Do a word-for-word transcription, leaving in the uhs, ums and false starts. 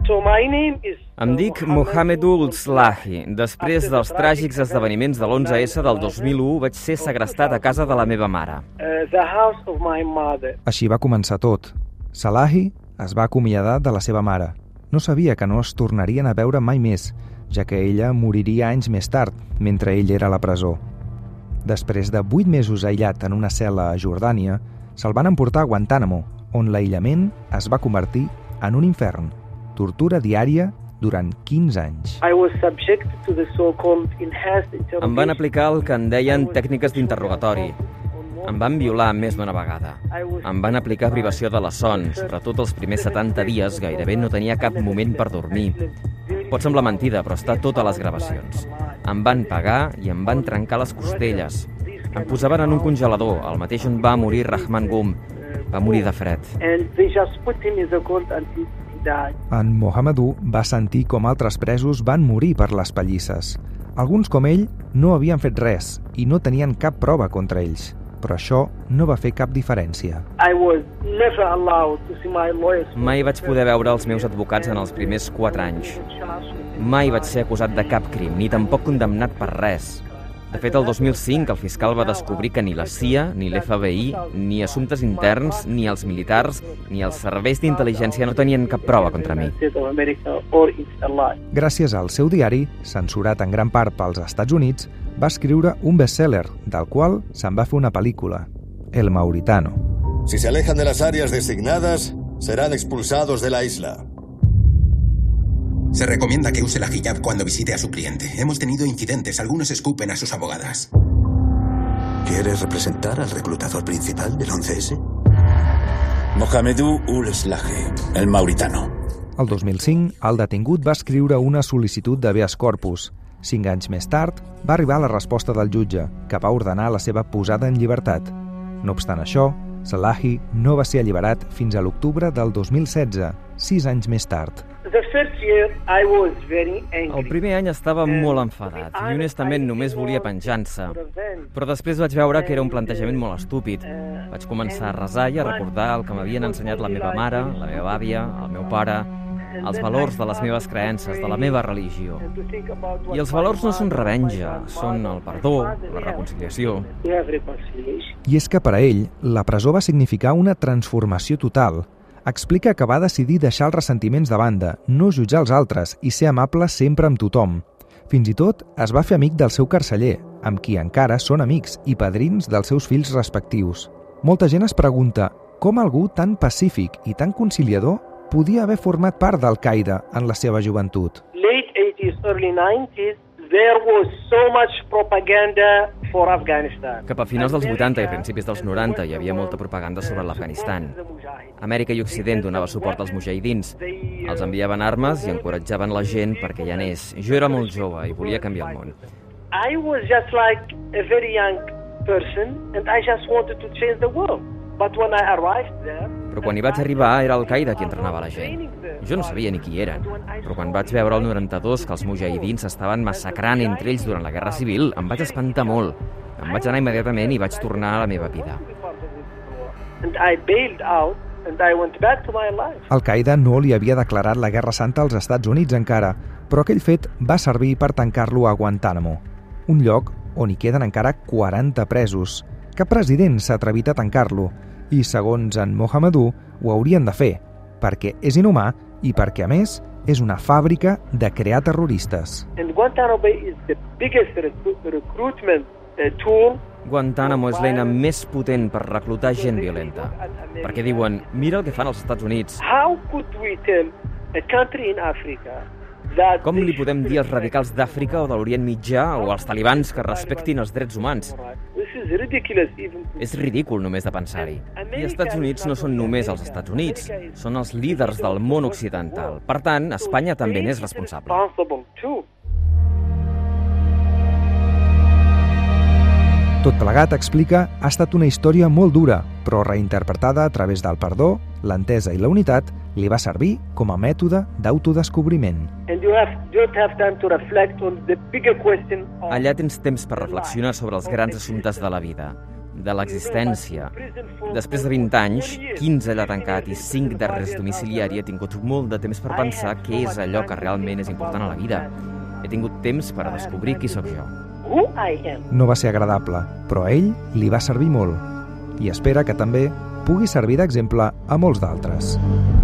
Em dic Mohamedou Slahi. Després dels tràgics esdeveniments de l'onze esse del dos mil u vaig ser segrestat a casa de la meva mare. Així va començar tot. Salahi es va acomiadar de la seva mare. No sabia que no es tornarien a veure mai més, ja que ella moriria anys més tard, mentre ell era a la presó. Després de vuit mesos aïllat en una cel·la a Jordània, se'l van emportar a Guantánamo, on l'aïllament es va convertir en un infern. Tortura diària durant quinze anys. Em van aplicar el que en deien tècniques d'interrogatori. Em van violar més d'una vegada. Em van aplicar privació de la son, sobretot els primers setanta dies gairebé no tenia cap moment per dormir. Pot semblar mentida, però està a totes les gravacions. Em van pegar i em van trencar les costelles. Em posaven en un congelador, el mateix on va morir Rahman Gum. Va morir de fred. En Mohamedou va sentir com altres presos van morir per les pallisses. Alguns, com ell, no havien fet res i no tenien cap prova contra ells. Però això no va fer cap diferència. Mai vaig poder veure els meus advocats en els primers quatre anys. Mai vaig ser acusat de cap crim, ni tampoc condemnat per res. De fet, el dos mil cinc el fiscal va descobrir que ni la C I A, ni l'F B I, ni assumptes interns, ni els militars, ni els serveis d'intel·ligència no tenien cap prova contra mi. Gràcies al seu diari, censurat en gran part pels Estats Units, va escriure un bestseller, del qual se'n va fer una pel·lícula, El Mauritano. Si se alejan de las áreas designadas, serán expulsados de la isla. Se recomienda que use la hijab cuando visite a su cliente. Hemos tenido incidentes, algunos escupen a sus abogadas. ¿Quieres representar al reclutador principal del once ese? Mohamedou Slahi, el Mauritano. El dos mil cinc, el detingut va escriure una sol·licitud d'habeas corpus. Cinc anys més tard, va arribar la resposta del jutge, que va ordenar la seva posada en llibertat. No obstant això, Salahi no va ser alliberat fins a l'octubre del dos mil setze, sis anys més tard. El primer any estava molt enfadat i honestament només volia penjança. Però després vaig veure que era un plantejament molt estúpid. Vaig començar a resar i a recordar el que m'havien ensenyat la meva mare, la meva àvia, el meu pare, els valors de les meves creences, de la meva religió. I els valors no són revenja, són el perdó, la reconciliació. I és que per a ell, la presó va significar una transformació total. Explica que va decidir deixar els ressentiments de banda, no jutjar els altres i ser amable sempre amb tothom. Fins i tot es va fer amic del seu carceller, amb qui encara són amics i padrins dels seus fills respectius. Molta gent es pregunta com algú tan pacífic i tan conciliador podia haver format part d'Al-Qaeda en la seva joventut. Late eighties, early nineties, there was so much propaganda for Afghanistan. Cap a finals dels vuitanta i principis dels noranta hi havia molta propaganda sobre l'Afganistan. Amèrica i Occident donava suport als mujahidins. Els enviaven armes i encoratjaven la gent perquè hi anés. Jo era molt jove i volia canviar el món. I was just like a very young person and I just wanted to change the world. But when I arrived there, però quan hi vaig arribar era Al-Qaeda qui entrenava la gent. Jo no sabia ni qui eren, però quan vaig veure el noranta-dos que els mujahidins estaven massacrant entre ells durant la Guerra Civil, em vaig espantar molt. Em vaig anar immediatament i vaig tornar a la meva vida. Al-Qaeda no li havia declarat la Guerra Santa als Estats Units encara, però aquell fet va servir per tancar-lo a Guantánamo, un lloc on hi queden encara quaranta presos. Cap president s'ha atrevit a tancar-lo i, segons en Mohamedou, ho haurien de fer, perquè és inhumà i perquè, a més, és una fàbrica de crear terroristes. Guantánamo és l'eina més potent per reclutar gent violenta. Perquè diuen, mira el que fan als Estats Units. Com li podem dir als radicals d'Àfrica o de l'Orient Mitjà o als talibans que respectin els drets humans? És ridícul només de pensar-hi. I els Estats Units no són només els Estats Units, són els líders del món occidental. Per tant, Espanya també n'és responsable. Tot plegat, explica, ha estat una història molt dura, però reinterpretada a través del perdó, l'entesa i la unitat, li va servir com a mètode d'autodescobriment. Allà tens temps per reflexionar sobre els grans assumptes de la vida. de l'existència. Després de vint anys, quinze allà tancat i cinc d'arrest domiciliari, he tingut molt de temps per pensar què és allò que realment és important a la vida. He tingut temps per a descobrir qui sóc jo. No va ser agradable, però a ell li va servir molt. I espera que també pugui servir d'exemple a molts d'altres.